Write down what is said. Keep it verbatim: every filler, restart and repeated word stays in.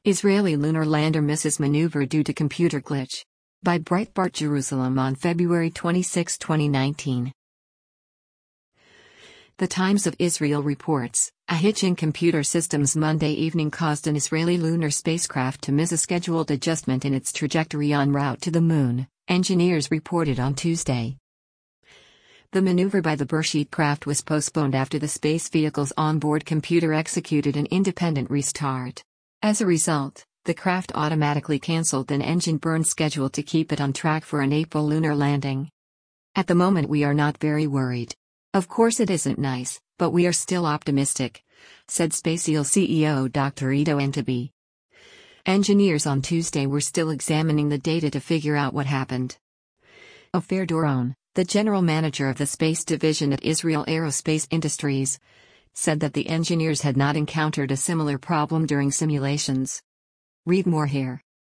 Israeli lunar lander misses maneuver due to computer glitch. By Breitbart Jerusalem on February twenty-sixth, twenty nineteen. The Times of Israel reports, a hitch in computer systems Monday evening caused an Israeli lunar spacecraft to miss a scheduled adjustment in its trajectory en route to the moon, engineers reported on Tuesday. The maneuver by the Beresheet craft was postponed after the space vehicle's onboard computer executed an independent restart. As a result, the craft automatically cancelled an engine burn schedule to keep it on track for an April lunar landing. At the moment we are not very worried. Of course it isn't nice, but we are still optimistic, said SpaceX C E O Doctor Ido Entebbe. Engineers on Tuesday were still examining the data to figure out what happened. Ofer Doron, the general manager of the space division at Israel Aerospace Industries, said that the engineers had not encountered a similar problem during simulations. Read more here.